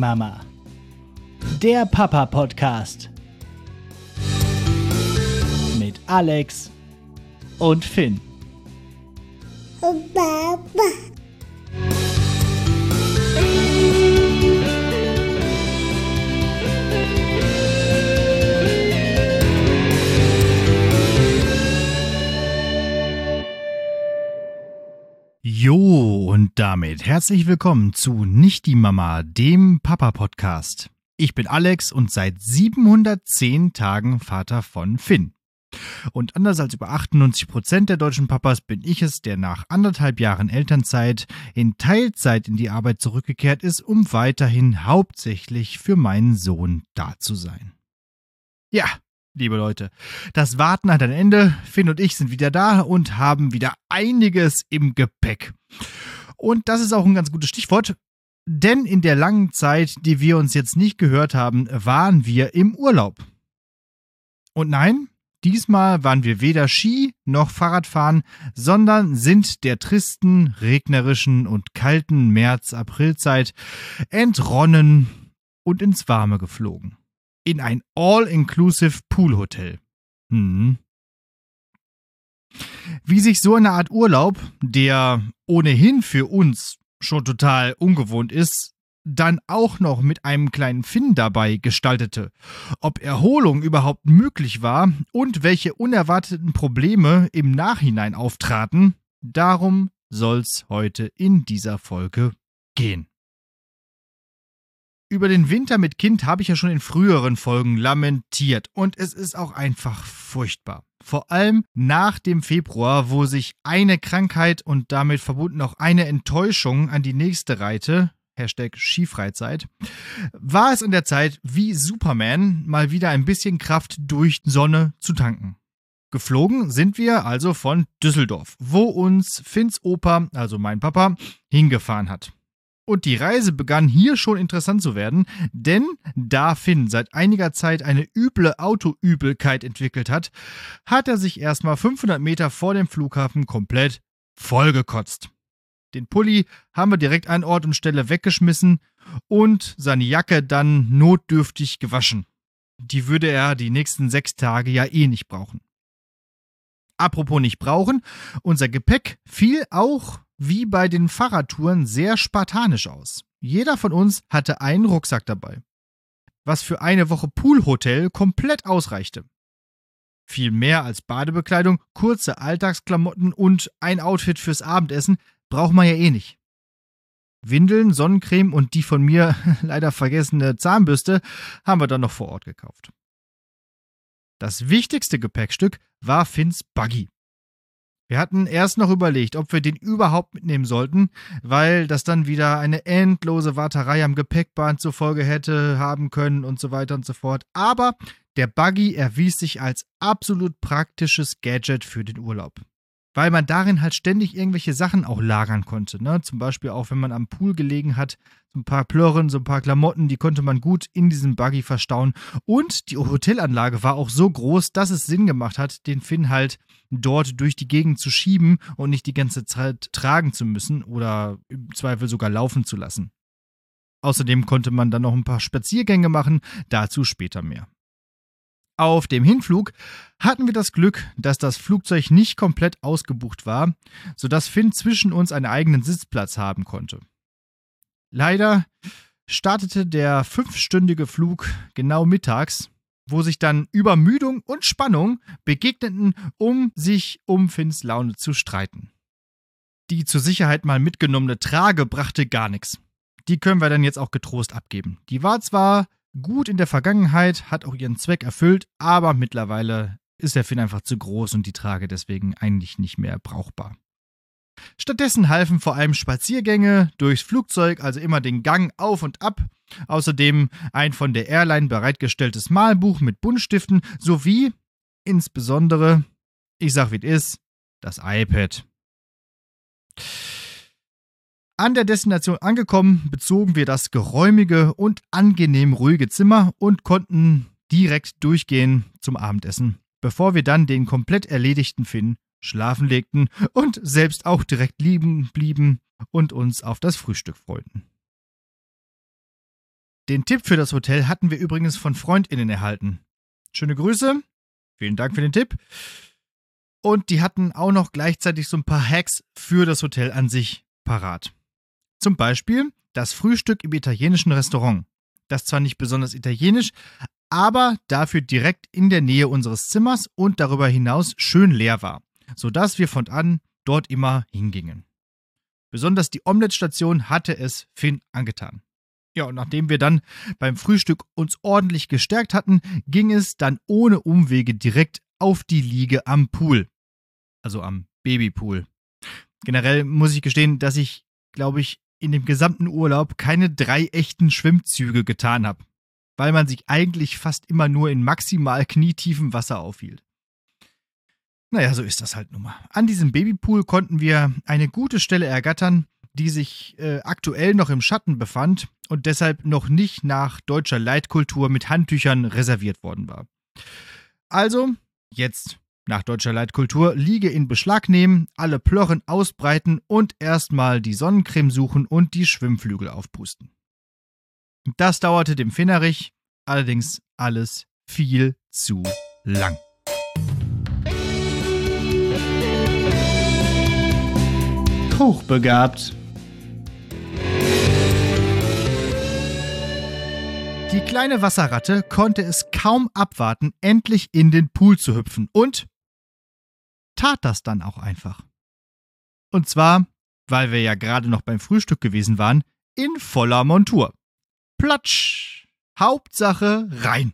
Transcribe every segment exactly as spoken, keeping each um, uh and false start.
Mama. Der Papa-Podcast. Mit Alex und Finn. Papa. Jo, und damit herzlich willkommen zu Nicht die Mama, dem Papa-Podcast. Ich bin Alex und seit siebenhundertzehn Tagen Vater von Finn. Und anders als über achtundneunzig Prozent der deutschen Papas bin ich es, der nach anderthalb Jahren Elternzeit in Teilzeit in die Arbeit zurückgekehrt ist, um weiterhin hauptsächlich für meinen Sohn da zu sein. Ja, liebe Leute, das Warten hat ein Ende. Finn und ich sind wieder da und haben wieder einiges im Gepäck. Und das ist auch ein ganz gutes Stichwort, denn in der langen Zeit, die wir uns jetzt nicht gehört haben, waren wir im Urlaub. Und nein, diesmal waren wir weder Ski noch Fahrradfahren, sondern sind der tristen, regnerischen und kalten März-April-Zeit entronnen und ins Warme geflogen. In ein All-Inclusive Poolhotel. Hm. Wie sich so eine Art Urlaub, der ohnehin für uns schon total ungewohnt ist, dann auch noch mit einem kleinen Finn dabei gestaltete, ob Erholung überhaupt möglich war und welche unerwarteten Probleme im Nachhinein auftraten, darum soll's heute in dieser Folge gehen. Über den Winter mit Kind habe ich ja schon in früheren Folgen lamentiert und es ist auch einfach furchtbar. Vor allem nach dem Februar, wo sich eine Krankheit und damit verbunden auch eine Enttäuschung an die nächste reihte, Hashtag Skifreizeit, war es an der Zeit, wie Superman mal wieder ein bisschen Kraft durch Sonne zu tanken. Geflogen sind wir also von Düsseldorf, wo uns Finns Opa, also mein Papa, hingefahren hat. Und die Reise begann hier schon interessant zu werden, denn da Finn seit einiger Zeit eine üble Autoübelkeit entwickelt hat, hat er sich erstmal fünfhundert Meter vor dem Flughafen komplett vollgekotzt. Den Pulli haben wir direkt an Ort und Stelle weggeschmissen und seine Jacke dann notdürftig gewaschen. Die würde er die nächsten sechs Tage ja eh nicht brauchen. Apropos nicht brauchen, unser Gepäck fiel auch wie bei den Fahrradtouren sehr spartanisch aus. Jeder von uns hatte einen Rucksack dabei, was für eine Woche Poolhotel komplett ausreichte. Viel mehr als Badebekleidung, kurze Alltagsklamotten und ein Outfit fürs Abendessen braucht man ja eh nicht. Windeln, Sonnencreme und die von mir leider vergessene Zahnbürste haben wir dann noch vor Ort gekauft. Das wichtigste Gepäckstück war Finns Buggy. Wir hatten erst noch überlegt, ob wir den überhaupt mitnehmen sollten, weil das dann wieder eine endlose Warterei am Gepäckband zur Folge hätte haben können und so weiter und so fort. Aber der Buggy erwies sich als absolut praktisches Gadget für den Urlaub. Weil man darin halt ständig irgendwelche Sachen auch lagern konnte. Ne? Zum Beispiel auch, wenn man am Pool gelegen hat, so ein paar Plörren, so ein paar Klamotten, die konnte man gut in diesem Buggy verstauen. Und die Hotelanlage war auch so groß, dass es Sinn gemacht hat, den Finn halt dort durch die Gegend zu schieben und nicht die ganze Zeit tragen zu müssen oder im Zweifel sogar laufen zu lassen. Außerdem konnte man dann noch ein paar Spaziergänge machen, dazu später mehr. Auf dem Hinflug hatten wir das Glück, dass das Flugzeug nicht komplett ausgebucht war, sodass Finn zwischen uns einen eigenen Sitzplatz haben konnte. Leider startete der fünfstündige Flug genau mittags, wo sich dann Übermüdung und Spannung begegneten, um sich um Finns Laune zu streiten. Die zur Sicherheit mal mitgenommene Trage brachte gar nichts. Die können wir dann jetzt auch getrost abgeben. Die war zwar gut in der Vergangenheit, hat auch ihren Zweck erfüllt, aber mittlerweile ist der Finn einfach zu groß und die Trage deswegen eigentlich nicht mehr brauchbar. Stattdessen halfen vor allem Spaziergänge durchs Flugzeug, also immer den Gang auf und ab. Außerdem ein von der Airline bereitgestelltes Malbuch mit Buntstiften sowie, insbesondere, ich sag wie es ist, das iPad. An der Destination angekommen, bezogen wir das geräumige und angenehm ruhige Zimmer und konnten direkt durchgehen zum Abendessen, bevor wir dann den komplett erledigten Finn schlafen legten und selbst auch direkt liegen blieben und uns auf das Frühstück freuten. Den Tipp für das Hotel hatten wir übrigens von FreundInnen erhalten. Schöne Grüße, vielen Dank für den Tipp. Und die hatten auch noch gleichzeitig so ein paar Hacks für das Hotel an sich parat. Zum Beispiel das Frühstück im italienischen Restaurant. Das zwar nicht besonders italienisch, aber dafür direkt in der Nähe unseres Zimmers und darüber hinaus schön leer war, sodass wir fortan dort immer hingingen. Besonders die Omelette-Station hatte es Finn angetan. Ja, und nachdem wir dann beim Frühstück uns ordentlich gestärkt hatten, ging es dann ohne Umwege direkt auf die Liege am Pool. Also am Babypool. Generell muss ich gestehen, dass ich, glaube ich, in dem gesamten Urlaub keine drei echten Schwimmzüge getan habe, weil man sich eigentlich fast immer nur in maximal knietiefem Wasser aufhielt. Naja, so ist das halt nun mal. An diesem Babypool konnten wir eine gute Stelle ergattern, die sich äh, aktuell noch im Schatten befand und deshalb noch nicht nach deutscher Leitkultur mit Handtüchern reserviert worden war. Also, jetzt nach deutscher Leitkultur Liege in Beschlag nehmen, alle Plorren ausbreiten und erstmal die Sonnencreme suchen und die Schwimmflügel aufpusten. Das dauerte dem Finnerich allerdings alles viel zu lang. Hochbegabt. Die kleine Wasserratte konnte es kaum abwarten, endlich in den Pool zu hüpfen und tat das dann auch einfach. Und zwar, weil wir ja gerade noch beim Frühstück gewesen waren, in voller Montur. Platsch! Hauptsache rein!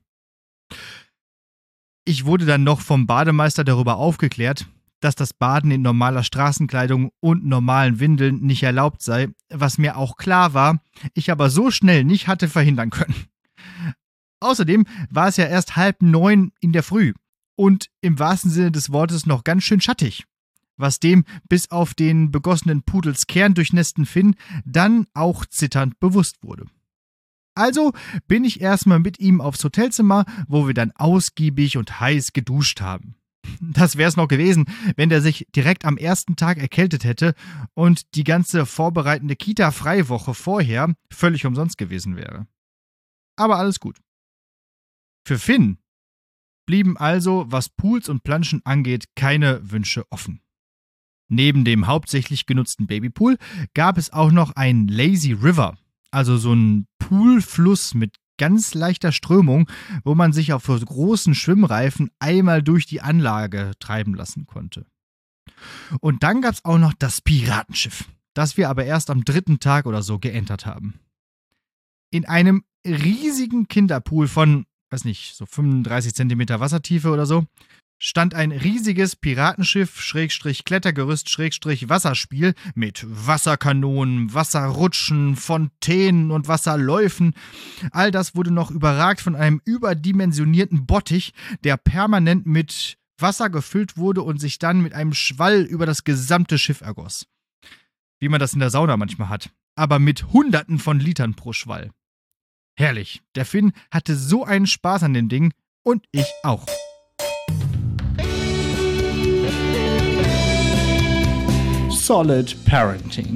Ich wurde dann noch vom Bademeister darüber aufgeklärt, dass das Baden in normaler Straßenkleidung und normalen Windeln nicht erlaubt sei, was mir auch klar war, ich aber so schnell nicht hatte verhindern können. Außerdem war es ja erst halb neun in der Früh und im wahrsten Sinne des Wortes noch ganz schön schattig, was dem bis auf den begossenen Pudels Kern durchnässten Finn dann auch zitternd bewusst wurde. Also bin ich erstmal mit ihm aufs Hotelzimmer, wo wir dann ausgiebig und heiß geduscht haben. Das wär's noch gewesen, wenn der sich direkt am ersten Tag erkältet hätte und die ganze vorbereitende Kita-Freiwoche vorher völlig umsonst gewesen wäre. Aber alles gut. Für Finn blieben also, was Pools und Planschen angeht, keine Wünsche offen. Neben dem hauptsächlich genutzten Babypool gab es auch noch einen Lazy River, also so einen Poolfluss mit ganz leichter Strömung, wo man sich auf so großen Schwimmreifen einmal durch die Anlage treiben lassen konnte. Und dann gab es auch noch das Piratenschiff, das wir aber erst am dritten Tag oder so geentert haben. In einem riesigen Kinderpool von, weiß nicht, so fünfunddreißig Zentimeter Wassertiefe oder so, stand ein riesiges Piratenschiff, Schrägstrich Klettergerüst, Schrägstrich Wasserspiel mit Wasserkanonen, Wasserrutschen, Fontänen und Wasserläufen. All das wurde noch überragt von einem überdimensionierten Bottich, der permanent mit Wasser gefüllt wurde und sich dann mit einem Schwall über das gesamte Schiff ergoss. Wie man das in der Sauna manchmal hat, aber mit Hunderten von Litern pro Schwall. Herrlich, der Finn hatte so einen Spaß an dem Ding und ich auch. Solid Parenting.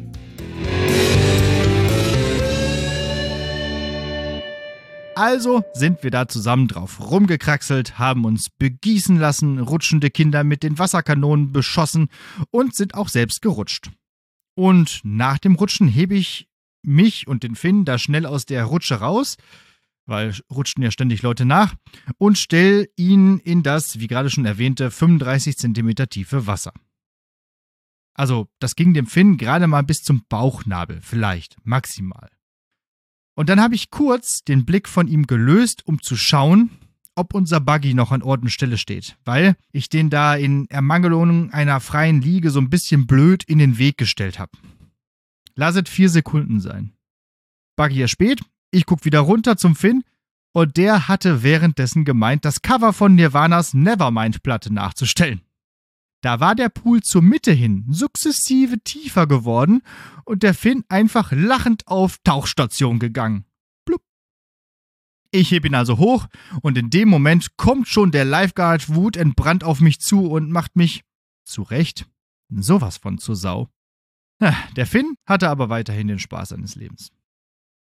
Also sind wir da zusammen drauf rumgekraxelt, haben uns begießen lassen, rutschende Kinder mit den Wasserkanonen beschossen und sind auch selbst gerutscht. Und nach dem Rutschen hebe ich mich und den Finn da schnell aus der Rutsche raus, weil rutschten ja ständig Leute nach, und stell ihn in das, wie gerade schon erwähnte, fünfunddreißig Zentimeter tiefe Wasser. Also, das ging dem Finn gerade mal bis zum Bauchnabel, vielleicht, maximal. Und dann habe ich kurz den Blick von ihm gelöst, um zu schauen, ob unser Buggy noch an Ort und Stelle steht, weil ich den da in Ermangelung einer freien Liege so ein bisschen blöd in den Weg gestellt habe. Lasset vier Sekunden sein. Buggy erspäht, ich guck wieder runter zum Finn und der hatte währenddessen gemeint, das Cover von Nirvanas Nevermind-Platte nachzustellen. Da war der Pool zur Mitte hin sukzessive tiefer geworden und der Finn einfach lachend auf Tauchstation gegangen. Blub. Ich heb ihn also hoch und in dem Moment kommt schon der Lifeguard wutentbrannt auf mich zu und macht mich, zu Recht, sowas von zur Sau. Der Finn hatte aber weiterhin den Spaß seines Lebens.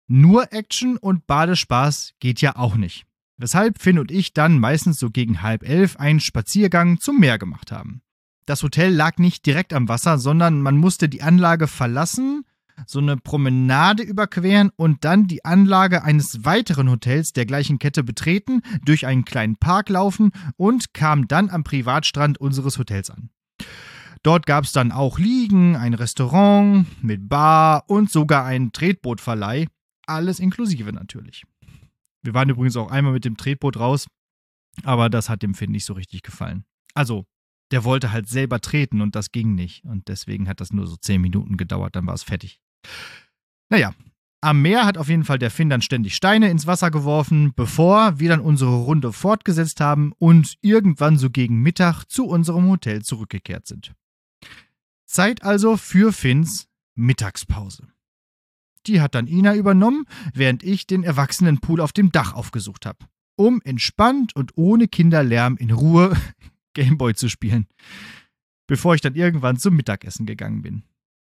nur Action und Badespaß geht ja auch nicht. Weshalb Finn und ich dann meistens so gegen halb elf einen Spaziergang zum Meer gemacht haben. Das Hotel lag nicht direkt am Wasser, sondern man musste die Anlage verlassen, so eine Promenade überqueren und dann die Anlage eines weiteren Hotels der gleichen Kette betreten, durch einen kleinen Park laufen und kam dann am Privatstrand unseres Hotels an. Dort gab es dann auch Liegen, ein Restaurant mit Bar und sogar einen Tretbootverleih. Alles inklusive natürlich. Wir waren übrigens auch einmal mit dem Tretboot raus, aber das hat dem Finn nicht so richtig gefallen. Also, der wollte halt selber treten und das ging nicht. Und deswegen hat das nur so zehn Minuten gedauert, dann war es fertig. Naja, am Meer hat auf jeden Fall der Finn dann ständig Steine ins Wasser geworfen, bevor wir dann unsere Runde fortgesetzt haben und irgendwann so gegen Mittag zu unserem Hotel zurückgekehrt sind. Zeit also für Finns Mittagspause. Die hat dann Ina übernommen, während ich den Erwachsenenpool auf dem Dach aufgesucht habe, um entspannt und ohne Kinderlärm in Ruhe Gameboy zu spielen, bevor ich dann irgendwann zum Mittagessen gegangen bin.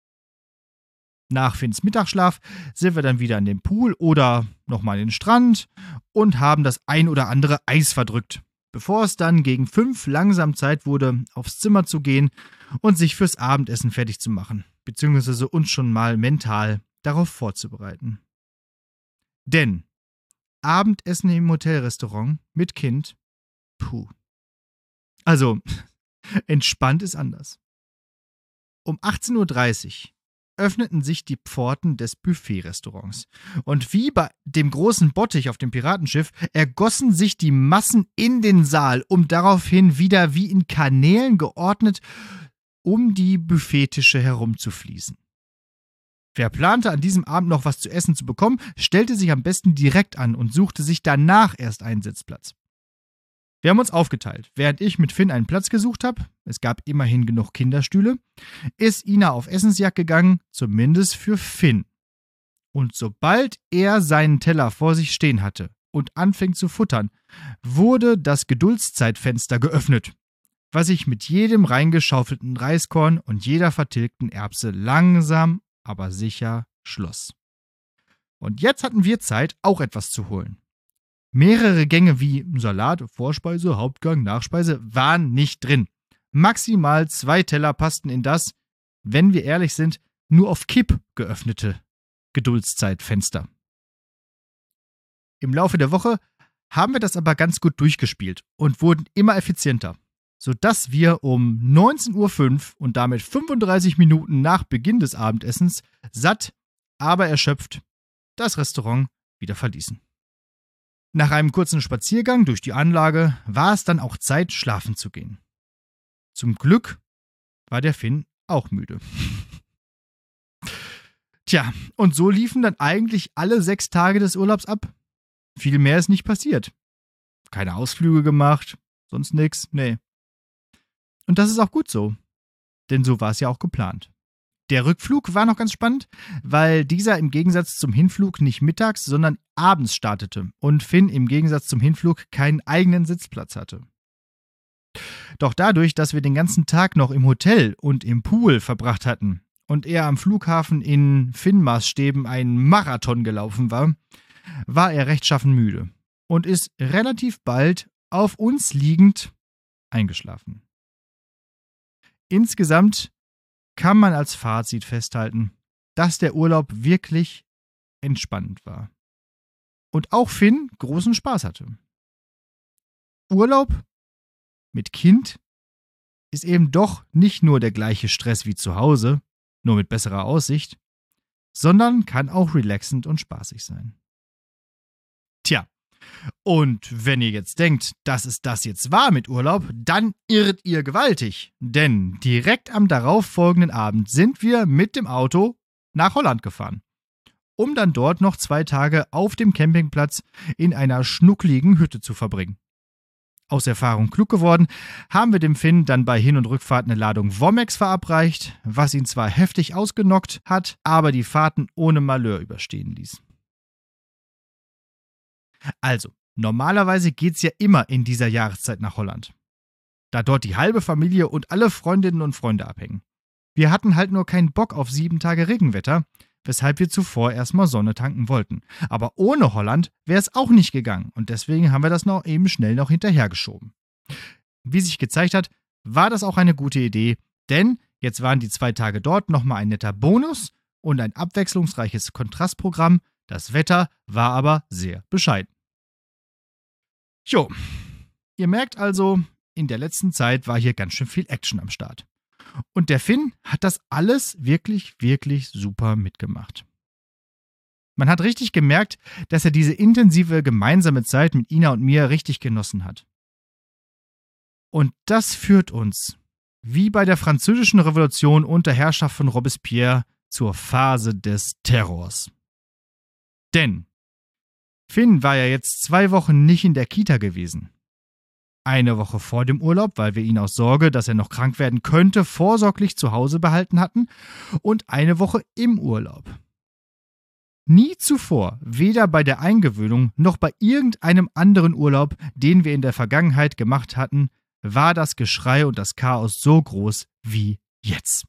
Nach Finns Mittagsschlaf sind wir dann wieder an den Pool oder nochmal an den Strand und haben das ein oder andere Eis verdrückt, bevor es dann gegen fünf langsam Zeit wurde, aufs Zimmer zu gehen und sich fürs Abendessen fertig zu machen, beziehungsweise uns schon mal mental darauf vorzubereiten. Denn Abendessen im Hotelrestaurant mit Kind, puh. Also, entspannt ist anders. Um achtzehn Uhr dreißig öffneten sich die Pforten des Buffet-Restaurants. Und wie bei dem großen Bottich auf dem Piratenschiff ergossen sich die Massen in den Saal, um daraufhin wieder wie in Kanälen geordnet um die Buffettische herumzufließen. Wer plante, an diesem Abend noch was zu essen zu bekommen, stellte sich am besten direkt an und suchte sich danach erst einen Sitzplatz. Wir haben uns aufgeteilt. Während ich mit Finn einen Platz gesucht habe, es gab immerhin genug Kinderstühle, ist Ina auf Essensjagd gegangen, zumindest für Finn. Und sobald er seinen Teller vor sich stehen hatte und anfing zu futtern, wurde das Geduldszeitfenster geöffnet, was sich mit jedem reingeschaufelten Reiskorn und jeder vertilgten Erbse langsam, aber sicher schloss. Und jetzt hatten wir Zeit, auch etwas zu holen. Mehrere Gänge wie Salat, Vorspeise, Hauptgang, Nachspeise waren nicht drin. Maximal zwei Teller passten in das, wenn wir ehrlich sind, nur auf Kipp geöffnete Geduldszeitfenster. Im Laufe der Woche haben wir das aber ganz gut durchgespielt und wurden immer effizienter, sodass wir um neunzehn Uhr fünf und damit fünfunddreißig Minuten nach Beginn des Abendessens satt, aber erschöpft das Restaurant wieder verließen. Nach einem kurzen Spaziergang durch die Anlage war es dann auch Zeit, schlafen zu gehen. Zum Glück war der Finn auch müde. Tja, und so liefen dann eigentlich alle sechs Tage des Urlaubs ab. Viel mehr ist nicht passiert. Keine Ausflüge gemacht, sonst nix, nee. Und das ist auch gut so, denn so war es ja auch geplant. Der Rückflug war noch ganz spannend, weil dieser im Gegensatz zum Hinflug nicht mittags, sondern abends startete und Finn im Gegensatz zum Hinflug keinen eigenen Sitzplatz hatte. Doch dadurch, dass wir den ganzen Tag noch im Hotel und im Pool verbracht hatten und er am Flughafen in Finn-Maßstäben einen Marathon gelaufen war, war er rechtschaffen müde und ist relativ bald auf uns liegend eingeschlafen. Insgesamt kann man als Fazit festhalten, dass der Urlaub wirklich entspannend war. Und auch Finn großen Spaß hatte. Urlaub mit Kind ist eben doch nicht nur der gleiche Stress wie zu Hause, nur mit besserer Aussicht, sondern kann auch relaxend und spaßig sein. Tja, und wenn ihr jetzt denkt, dass es das jetzt war mit Urlaub, dann irrt ihr gewaltig. Denn direkt am darauffolgenden Abend sind wir mit dem Auto nach Holland gefahren, um dann dort noch zwei Tage auf dem Campingplatz in einer schnuckligen Hütte zu verbringen. Aus Erfahrung klug geworden, haben wir dem Finn dann bei Hin- und Rückfahrt eine Ladung Womex verabreicht, was ihn zwar heftig ausgenockt hat, aber die Fahrten ohne Malheur überstehen ließ. Also, normalerweise geht's ja immer in dieser Jahreszeit nach Holland, da dort die halbe Familie und alle Freundinnen und Freunde abhängen. Wir hatten halt nur keinen Bock auf sieben Tage Regenwetter, weshalb wir zuvor erstmal Sonne tanken wollten. Aber ohne Holland wäre es auch nicht gegangen und deswegen haben wir das noch eben schnell noch hinterhergeschoben. Wie sich gezeigt hat, war das auch eine gute Idee, denn jetzt waren die zwei Tage dort nochmal ein netter Bonus und ein abwechslungsreiches Kontrastprogramm. Das Wetter war aber sehr bescheiden. Jo, ihr merkt also, in der letzten Zeit war hier ganz schön viel Action am Start. Und der Finn hat das alles wirklich, wirklich super mitgemacht. Man hat richtig gemerkt, dass er diese intensive gemeinsame Zeit mit Ina und mir richtig genossen hat. Und das führt uns, wie bei der Französischen Revolution unter Herrschaft von Robespierre, zur Phase des Terrors. Denn Finn war ja jetzt zwei Wochen nicht in der Kita gewesen. Eine Woche vor dem Urlaub, weil wir ihn aus Sorge, dass er noch krank werden könnte, vorsorglich zu Hause behalten hatten, und eine Woche im Urlaub. Nie zuvor, weder bei der Eingewöhnung noch bei irgendeinem anderen Urlaub, den wir in der Vergangenheit gemacht hatten, war das Geschrei und das Chaos so groß wie jetzt.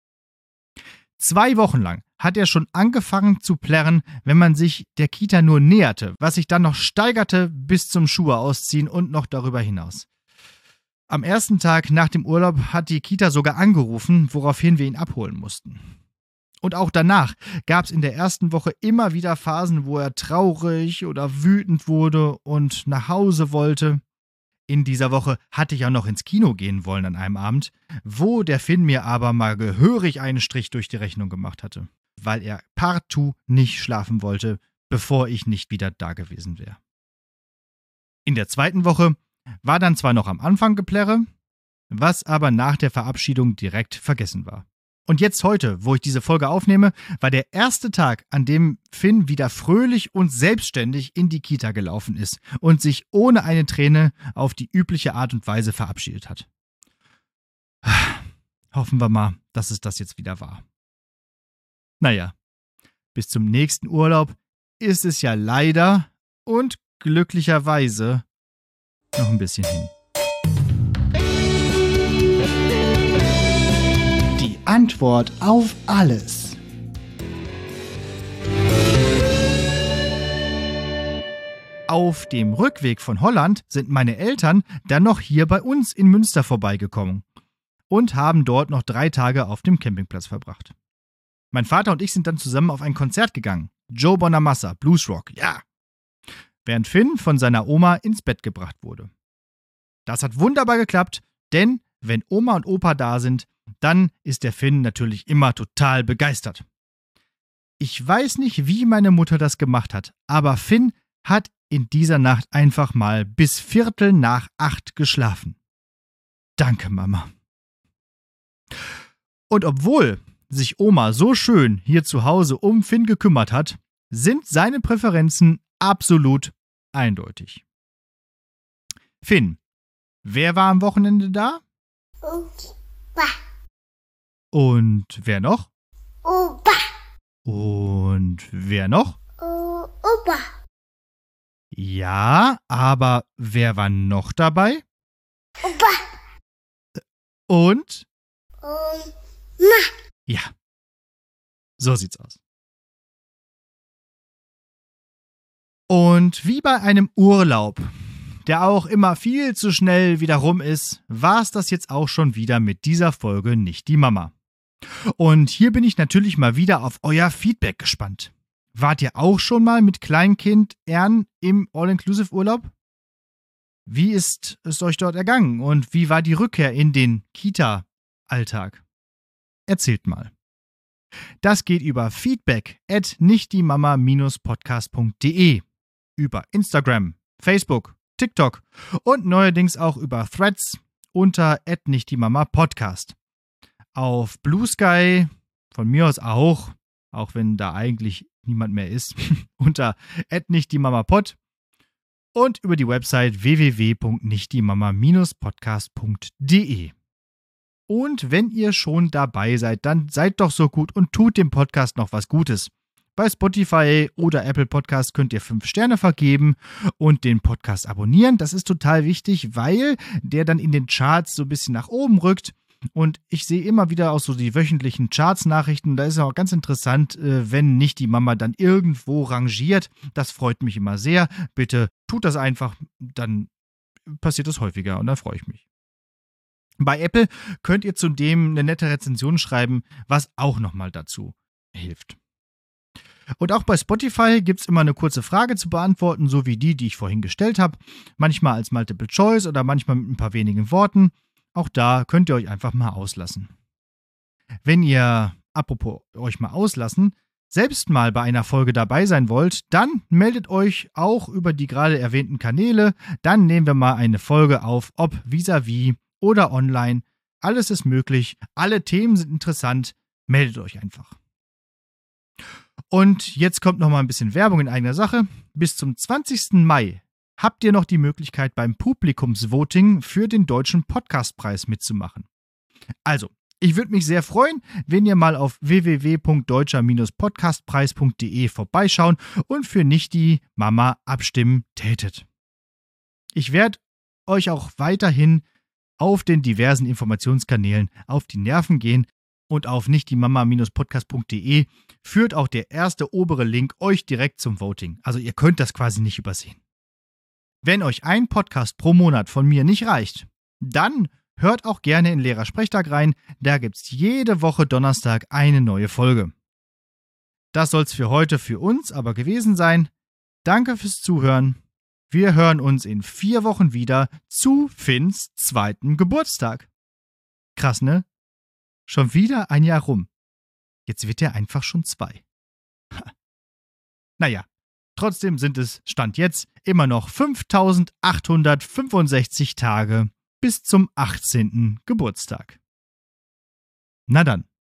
Zwei Wochen lang hat er schon angefangen zu plärren, wenn man sich der Kita nur näherte, was sich dann noch steigerte bis zum Schuhe ausziehen und noch darüber hinaus. Am ersten Tag nach dem Urlaub hat die Kita sogar angerufen, woraufhin wir ihn abholen mussten. Und auch danach gab es in der ersten Woche immer wieder Phasen, wo er traurig oder wütend wurde und nach Hause wollte. In dieser Woche hatte ich auch noch ins Kino gehen wollen an einem Abend, wo der Finn mir aber mal gehörig einen Strich durch die Rechnung gemacht hatte, weil er partout nicht schlafen wollte, bevor ich nicht wieder da gewesen wäre. In der zweiten Woche war dann zwar noch am Anfang Geplärre, was aber nach der Verabschiedung direkt vergessen war. Und jetzt heute, wo ich diese Folge aufnehme, war der erste Tag, an dem Finn wieder fröhlich und selbstständig in die Kita gelaufen ist und sich ohne eine Träne auf die übliche Art und Weise verabschiedet hat. Hoffen wir mal, dass es das jetzt wieder war. Naja, bis zum nächsten Urlaub ist es ja leider und glücklicherweise noch ein bisschen hin. Antwort auf alles. Auf dem Rückweg von Holland sind meine Eltern dann noch hier bei uns in Münster vorbeigekommen und haben dort noch drei Tage auf dem Campingplatz verbracht. Mein Vater und ich sind dann zusammen auf ein Konzert gegangen. Joe Bonamassa, Bluesrock, ja. Während Finn von seiner Oma ins Bett gebracht wurde. Das hat wunderbar geklappt, denn wenn Oma und Opa da sind, dann ist der Finn natürlich immer total begeistert. Ich weiß nicht, wie meine Mutter das gemacht hat, aber Finn hat in dieser Nacht einfach mal bis Viertel nach acht geschlafen. Danke, Mama. Und obwohl sich Oma so schön hier zu Hause um Finn gekümmert hat, sind seine Präferenzen absolut eindeutig. Finn, wer war am Wochenende da? Opa. Und wer noch? Opa. Und wer noch? O- Opa. Ja, aber wer war noch dabei? Opa. Und? Um, na. Ja, so sieht's aus. Und wie bei einem Urlaub, der auch immer viel zu schnell wieder rum ist, war es das jetzt auch schon wieder mit dieser Folge Nicht die Mama. Und hier bin ich natürlich mal wieder auf euer Feedback gespannt. Wart ihr auch schon mal mit Kleinkind Ern im All-Inclusive-Urlaub? Wie ist es euch dort ergangen und wie war die Rückkehr in den Kita-Alltag? Erzählt mal. Das geht über feedback at nichtdiemama podcast punkt de, über Instagram, Facebook, TikTok und neuerdings auch über Threads unter at nichtdiemama-podcast. Auf Blue Sky, von mir aus auch, auch wenn da eigentlich niemand mehr ist, unter at nichtdiemama-pod und über die Website w w w punkt nichtdiemama podcast punkt de. Und wenn ihr schon dabei seid, dann seid doch so gut und tut dem Podcast noch was Gutes. Bei Spotify oder Apple Podcast könnt ihr fünf Sterne vergeben und den Podcast abonnieren. Das ist total wichtig, weil der dann in den Charts so ein bisschen nach oben rückt Und ich sehe immer wieder auch so die wöchentlichen Charts-Nachrichten. Da ist ja auch ganz interessant, äh, wenn nicht die Mama dann irgendwo rangiert. Das freut mich immer sehr. Bitte tut das einfach, dann passiert das häufiger und dann freue ich mich. Bei Apple könnt ihr zudem eine nette Rezension schreiben, was auch nochmal dazu hilft. Und auch bei Spotify gibt es immer eine kurze Frage zu beantworten, so wie die, die ich vorhin gestellt habe. Manchmal als Multiple Choice oder manchmal mit ein paar wenigen Worten. Auch da könnt ihr euch einfach mal auslassen. Wenn ihr, apropos euch mal auslassen, selbst mal bei einer Folge dabei sein wollt, dann meldet euch auch über die gerade erwähnten Kanäle. Dann nehmen wir mal eine Folge auf, ob vis-à-vis oder online. Alles ist möglich, alle Themen sind interessant. Meldet euch einfach. Und jetzt kommt noch mal ein bisschen Werbung in eigener Sache. Bis zum zwanzigsten Mai habt ihr noch die Möglichkeit, beim Publikumsvoting für den Deutschen Podcastpreis mitzumachen. Also, ich würde mich sehr freuen, wenn ihr mal auf w w w punkt deutscher podcastpreis punkt d e vorbeischauen und für Nichti Mama abstimmen tätet. Ich werde euch auch weiterhin auf den diversen Informationskanälen auf die Nerven gehen. Und auf nichtimama podcast punkt d e führt auch der erste obere Link euch direkt zum Voting. Also ihr könnt das quasi nicht übersehen. Wenn euch ein Podcast pro Monat von mir nicht reicht, dann hört auch gerne in Lehrersprechtag rein. Da gibt's jede Woche Donnerstag eine neue Folge. Das soll's für heute für uns aber gewesen sein. Danke fürs Zuhören. Wir hören uns in vier Wochen wieder zu Finns zweiten Geburtstag. Krass, ne? Schon wieder ein Jahr rum. Jetzt wird er einfach schon zwei. Ha. Naja, trotzdem sind es, Stand jetzt, immer noch fünftausendachthundertfünfundsechzig Tage bis zum achtzehnten Geburtstag. Na dann.